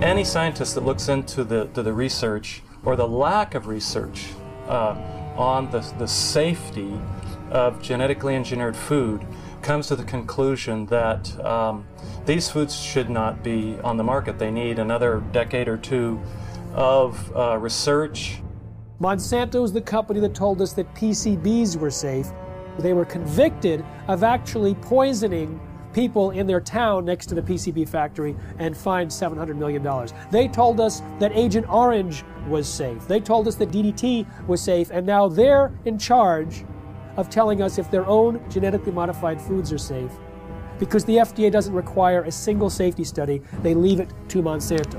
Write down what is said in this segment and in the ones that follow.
Any scientist that looks into the research or the lack of research on the safety of genetically engineered food comes to the conclusion that these foods should not be on the market. They need another decade or two of research. Monsanto is the company that told us that PCBs were safe. They were convicted of actually poisoning people in their town next to the PCB factory and fined $700 million. They told us that Agent Orange was safe. They told us that DDT was safe, and now they're in charge of telling us if their own genetically modified foods are safe. Because the FDA doesn't require a single safety study, they leave it to Monsanto.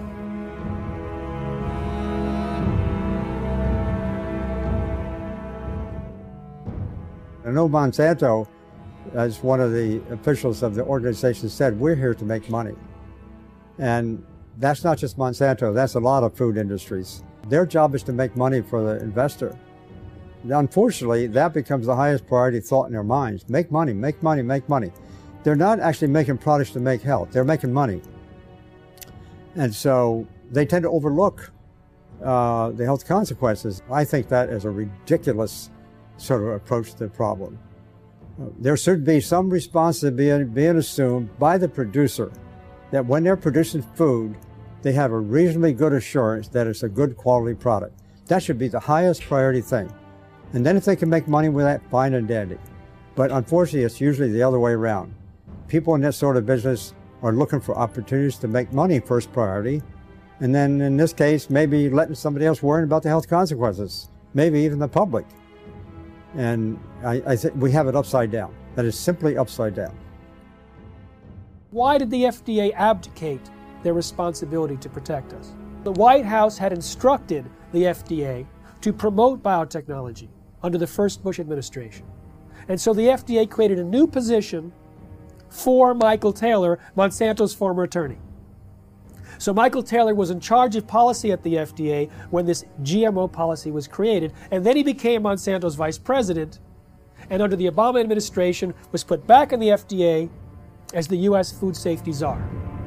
I know Monsanto, as one of the officials of the organization said, we're here to make money. And that's not just Monsanto, that's a lot of food industries. Their job is to make money for the investor. Unfortunately, that becomes the highest priority thought in their minds. Make money, make money, make money. They're not actually making products to make health, they're making money. And so they tend to overlook the health consequences. I think that is a ridiculous sort of approach to the problem. There should be some responsibility being assumed by the producer that when they're producing food, they have a reasonably good assurance that it's a good quality product. That should be the highest priority thing. And then if they can make money with that, fine and dandy. But unfortunately, it's usually the other way around. People in this sort of business are looking for opportunities to make money first priority. And then in this case, maybe letting somebody else worry about the health consequences, maybe even the public. And I think we have it upside down. That is simply upside down. Why did the FDA abdicate their responsibility to protect us? The White House had instructed the FDA to promote biotechnology under the first Bush administration. And so the FDA created a new position for Michael Taylor, Monsanto's former attorney. So Michael Taylor was in charge of policy at the FDA when this GMO policy was created, and then he became Monsanto's vice president, and under the Obama administration was put back in the FDA as the U.S. food safety czar.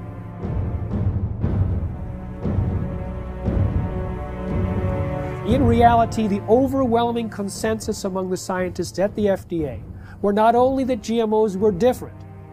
In reality, the overwhelming consensus among the scientists at the FDA were not only that GMOs were different,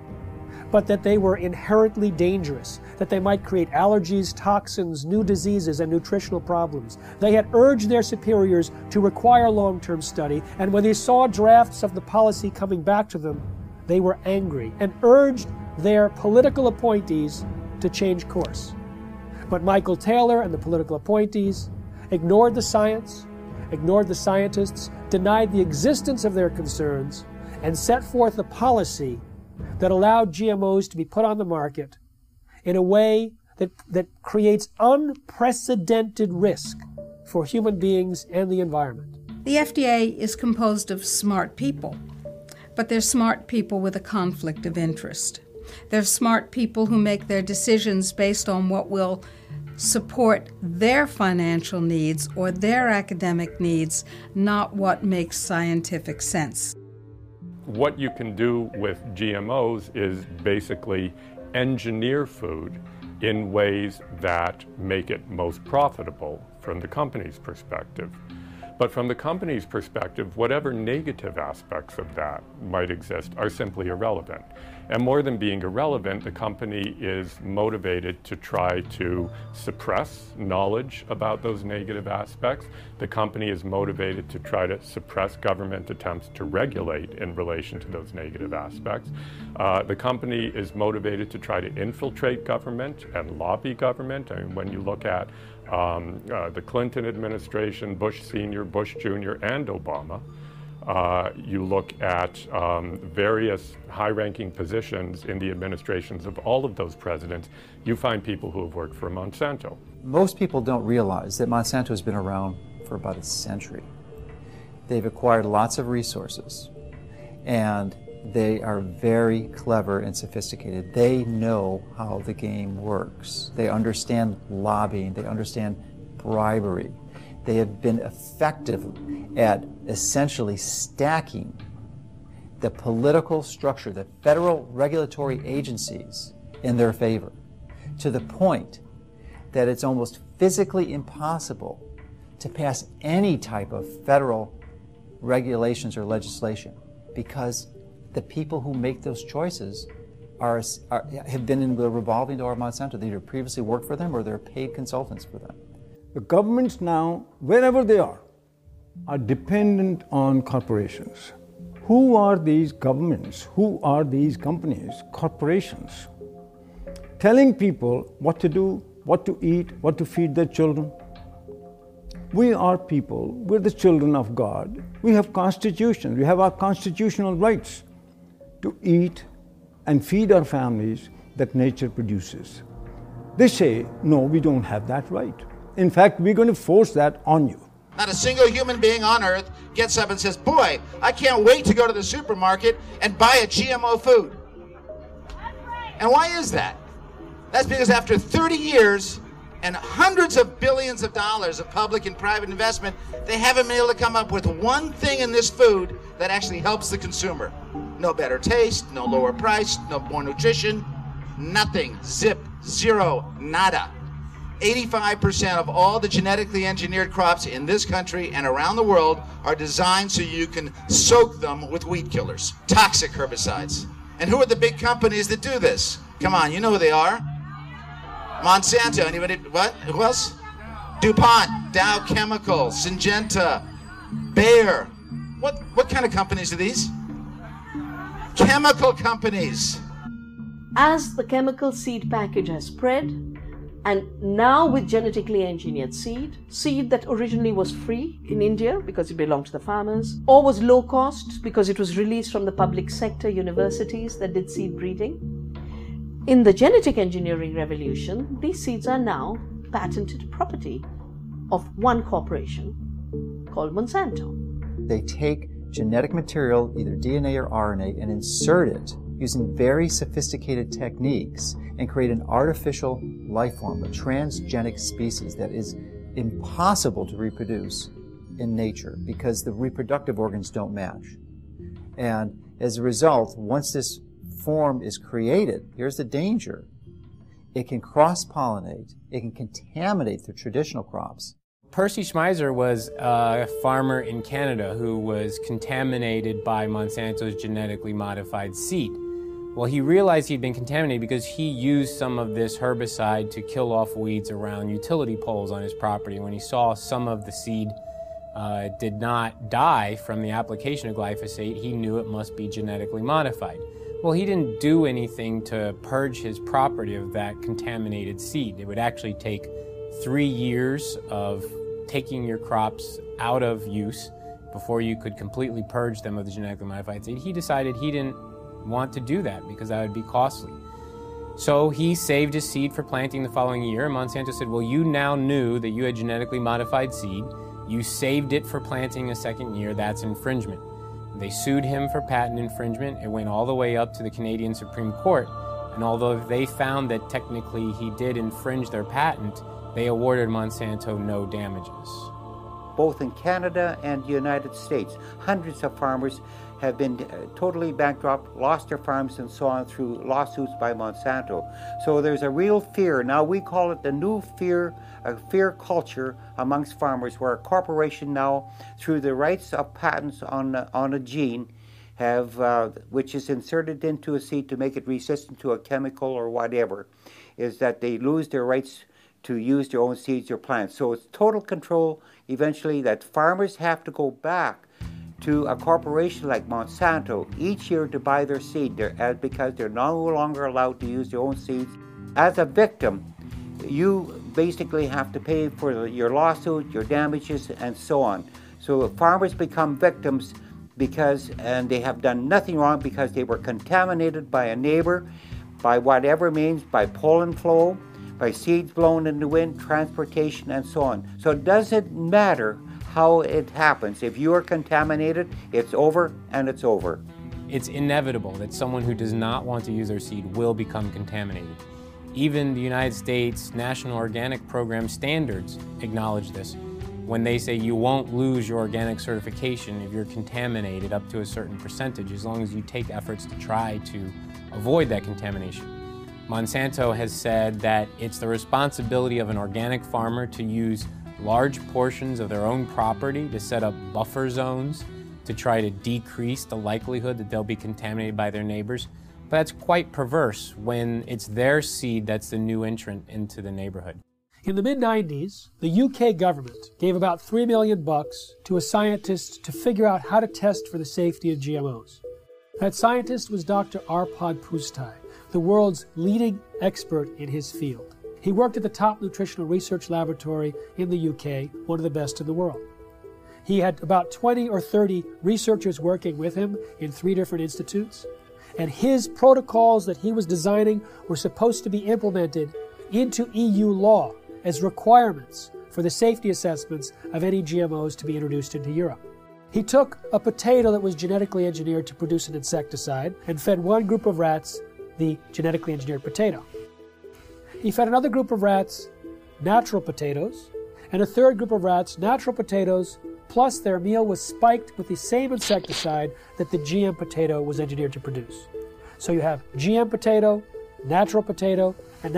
but that they were inherently dangerous, that they might create allergies, toxins, new diseases, and nutritional problems. They had urged their superiors to require long-term study, and when they saw drafts of the policy coming back to them, they were angry and urged their political appointees to change course. But Michael Taylor and the political appointees ignored the science, ignored the scientists, denied the existence of their concerns, and set forth a policy that allowed GMOs to be put on the market in a way that creates unprecedented risk for human beings and the environment. The FDA is composed of smart people, but they're smart people with a conflict of interest. They're smart people who make their decisions based on what will support their financial needs or their academic needs, not what makes scientific sense. What you can do with GMOs is basically engineer food in ways that make it most profitable from the company's perspective. But from the company's perspective, whatever negative aspects of that might exist are simply irrelevant. And more than being irrelevant, the company is motivated to try to suppress knowledge about those negative aspects. The company is motivated to try to suppress government attempts to regulate in relation to those negative aspects. The company is motivated to try to infiltrate government and lobby government. I mean, when you look at the Clinton administration, Bush Sr., Bush Jr., and Obama, you look at various high-ranking positions in the administrations of all of those presidents, you find people who have worked for Monsanto. Most people don't realize that Monsanto has been around for about a century. They've acquired lots of resources, and they are very clever and sophisticated. They know how the game works. They understand lobbying. They understand bribery. They have been effective at essentially stacking the political structure, the federal regulatory agencies, in their favor, to the point that it's almost physically impossible to pass any type of federal regulations or legislation, because the people who make those choices have been in the revolving door of Monsanto. They either previously worked for them or they're paid consultants for them. The governments now, wherever they are dependent on corporations. Who are these governments? Who are these companies, corporations, telling people what to do, what to eat, what to feed their children? We are people, we're the children of God. We have constitutions, we have our constitutional rights to eat and feed our families that nature produces. They say, no, we don't have that right. In fact, we're going to force that on you. Not a single human being on earth gets up and says, boy, I can't wait to go to the supermarket and buy a GMO food. And why is that? That's because after 30 years and hundreds of billions of dollars of public and private investment, they haven't been able to come up with one thing in this food that actually helps the consumer. No better taste, no lower price, no more nutrition, nothing. Zip, zero, nada. 85% of all the genetically engineered crops in this country and around the world are designed so you can soak them with weed killers, toxic herbicides. And who are the big companies that do this? Come on, you know who they are. Monsanto, anybody, what? Who else? DuPont, Dow Chemical, Syngenta, Bayer. What kind of companies are these? Chemical companies. As the chemical seed package has spread, and now with genetically engineered seed that originally was free in India because it belonged to the farmers, or was low cost because it was released from the public sector universities that did seed breeding. In the genetic engineering revolution, these seeds are now patented property of one corporation called Monsanto. They take genetic material, either DNA or RNA, and insert it using very sophisticated techniques and create an artificial life form, a transgenic species that is impossible to reproduce in nature because the reproductive organs don't match. And as a result, once this form is created, here's the danger. It can cross-pollinate, it can contaminate the traditional crops. Percy Schmeiser was a farmer in Canada who was contaminated by Monsanto's genetically modified seed. Well, he realized he'd been contaminated because he used some of this herbicide to kill off weeds around utility poles on his property. When he saw some of the seed did not die from the application of glyphosate, he knew it must be genetically modified. Well, he didn't do anything to purge his property of that contaminated seed. It would actually take 3 years of taking your crops out of use before you could completely purge them of the genetically modified seed. He decided he didn't want to do that because that would be costly. So he saved his seed for planting the following year, and Monsanto said, well, you now knew that you had genetically modified seed. You saved it for planting a second year. That's infringement. They sued him for patent infringement. It went all the way up to the Canadian Supreme Court, and although they found that technically he did infringe their patent, they awarded Monsanto no damages. Both in Canada and the United States, hundreds of farmers have been totally bankrupt, lost their farms and so on through lawsuits by Monsanto. So there's a real fear. Now we call it the new fear, a fear culture amongst farmers, where a corporation now, through the rights of patents on a gene, have which is inserted into a seed to make it resistant to a chemical or whatever, is that they lose their rights to use their own seeds or plants. So it's total control eventually that farmers have to go back to a corporation like Monsanto each year to buy their seed because they're no longer allowed to use their own seeds. As a victim, you basically have to pay for your lawsuit, your damages, and so on. So farmers become victims and they have done nothing wrong because they were contaminated by a neighbor, by whatever means, by pollen flow, by seeds blown in the wind, transportation, and so on. So it doesn't matter how it happens. If you are contaminated, it's over and it's over. It's inevitable that someone who does not want to use their seed will become contaminated. Even the United States National Organic Program standards acknowledge this when they say you won't lose your organic certification if you're contaminated up to a certain percentage, as long as you take efforts to try to avoid that contamination. Monsanto has said that it's the responsibility of an organic farmer to use large portions of their own property to set up buffer zones to try to decrease the likelihood that they'll be contaminated by their neighbors. But that's quite perverse when it's their seed that's the new entrant into the neighborhood. In the mid-90s, the UK government gave about $3 million to a scientist to figure out how to test for the safety of GMOs. That scientist was Dr. Arpad Pusztai, the world's leading expert in his field. He worked at the top nutritional research laboratory in the UK, one of the best in the world. He had about 20 or 30 researchers working with him in 3 different institutes, and his protocols that he was designing were supposed to be implemented into EU law as requirements for the safety assessments of any GMOs to be introduced into Europe. He took a potato that was genetically engineered to produce an insecticide and fed one group of rats the genetically engineered potato. He fed another group of rats natural potatoes, and a third group of rats natural potatoes, plus their meal was spiked with the same insecticide that the GM potato was engineered to produce. So you have GM potato, and natural potato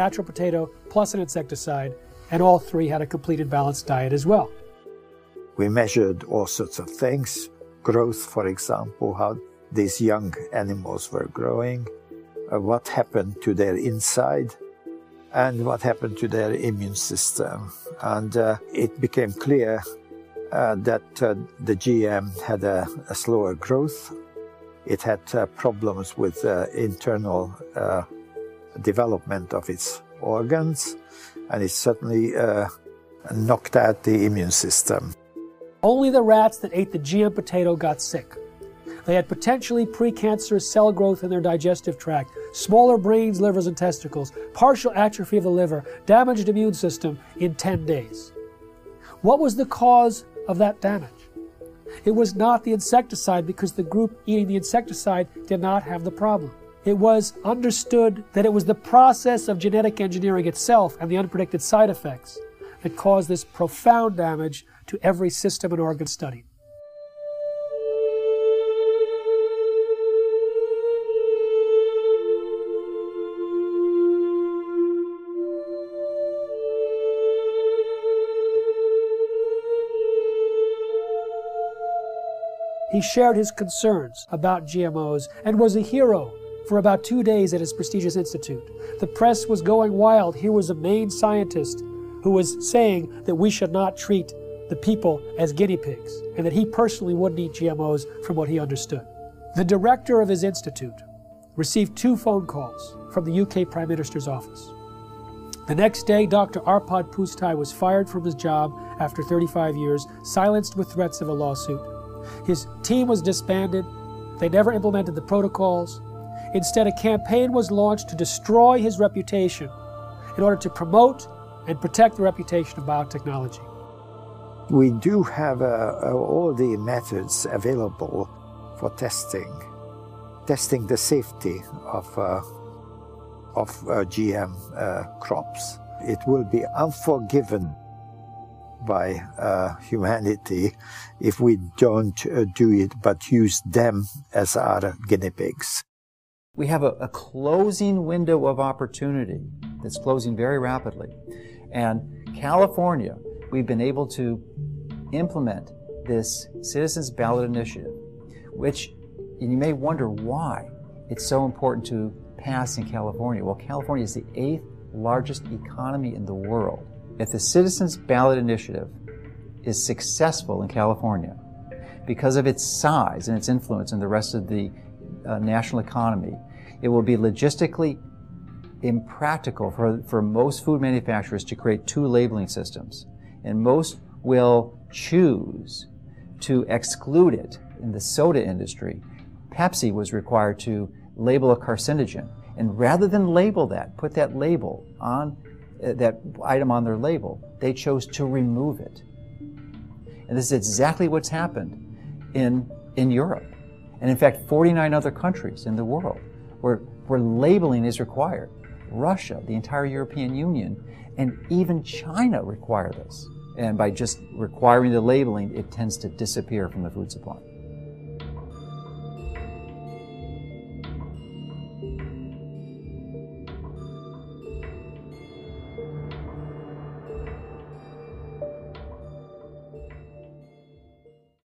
plus an insecticide, and all 3 had a complete and balanced diet as well. We measured all sorts of things, growth, for example, how these young animals were growing, what happened to their inside, and what happened to their immune system. And it became clear that the GM had a slower growth. It had problems with internal development of its organs, and it certainly knocked out the immune system. Only the rats that ate the GM potato got sick. They had potentially precancerous cell growth in their digestive tract, smaller brains, livers, and testicles, partial atrophy of the liver, damaged immune system in 10 days. What was the cause of that damage? It was not the insecticide, because the group eating the insecticide did not have the problem. It was understood that it was the process of genetic engineering itself and the unpredicted side effects that caused this profound damage to every system and organ studied. He shared his concerns about GMOs and was a hero for about 2 days at his prestigious institute. The press was going wild. Here was a main scientist who was saying that we should not treat the people as guinea pigs, and that he personally wouldn't eat GMOs from what he understood. The director of his institute received 2 phone calls from the UK Prime Minister's office. The next day, Dr. Arpad Pusztai was fired from his job after 35 years, silenced with threats of a lawsuit. His team was disbanded. They never implemented the protocols. Instead, a campaign was launched to destroy his reputation in order to promote and protect the reputation of biotechnology. We do have all the methods available for testing the safety of GM crops. It will be unforgiven by humanity if we don't do it, but use them as our guinea pigs. We have a closing window of opportunity that's closing very rapidly. And California, we've been able to implement this Citizens Ballot Initiative, which, and you may wonder why it's so important to pass in California. Well, California is the 8th largest economy in the world. If the Citizens Ballot Initiative is successful in California, because of its size and its influence in the rest of the national economy, it will be logistically impractical for most food manufacturers to create 2 labeling systems. And most will choose to exclude it. In the soda industry, Pepsi was required to label a carcinogen. And rather than label that, put that label on that item on their label, they chose to remove it. And this is exactly what's happened in Europe. And in fact, 49 other countries in the world where labeling is required. Russia, the entire European Union, and even China require this. And by just requiring the labeling, it tends to disappear from the food supply.